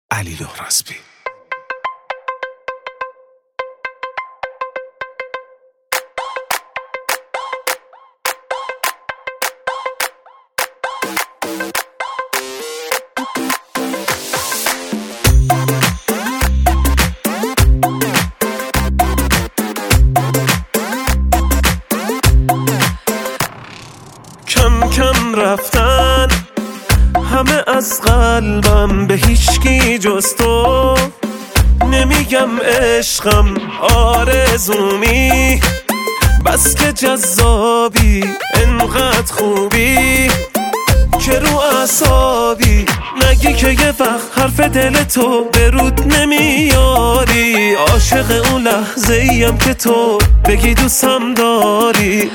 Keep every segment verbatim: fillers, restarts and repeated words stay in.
علی لهرازبی. کم کم رفتن همه از قلبم، به هیچکی جز تو نمیگم عشقم آرزومی، بس که جذابی انقدر خوبی که رو اعصابی نگی که یه وقت حرف دل تو به رود نمیاری. عاشق اون لحظه ایم که تو بگی دوستم داری.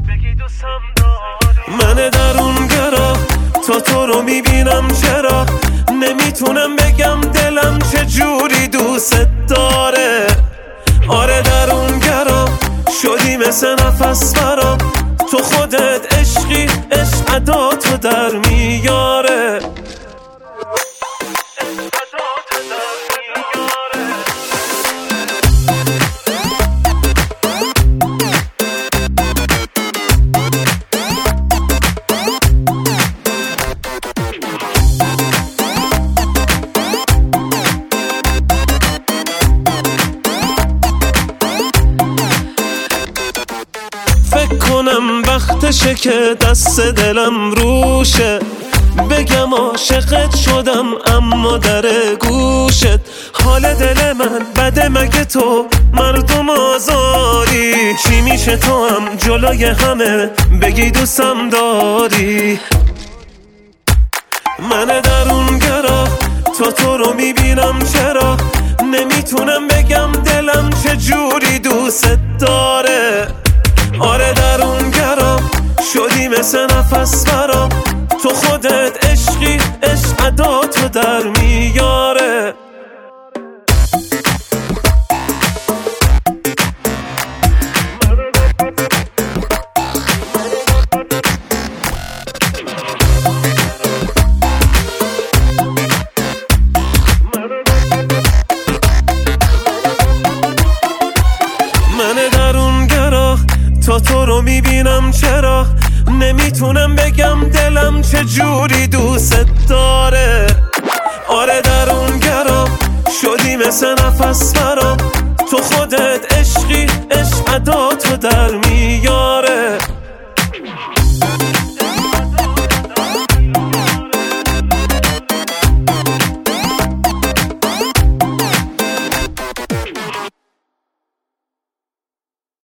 من درونگرا تا تو رو میبینم، چرا نمیتونم بگم دلم چجوری دوست داره. آره درونگرا شدی مثل نفس برام، تو خودت عشقی، عشق عداتو در میاره. کنم وقتشه که دست دلم روشه، بگم عاشقت شدم اما در گوشت. حال دل من بده مگه تو مردم آزاری؟ چی میشه تو هم جلوی همه بگی دوستم داری؟ من درونگرا تا تو رو میبینم، چرا نمیتونم بگم دلم چجوری دوست داره. آره درونگرا شدی مثل نفس برام، تو خودت عشقی، عشق عداتو در میاره. من درونگرا تا تو رو میبینم، چرا نمیتونم بگم دلم چجوری دوست داره. آره درونگرا شدی مثل نفس برام، تو خودت عشقی، عشق عداتو در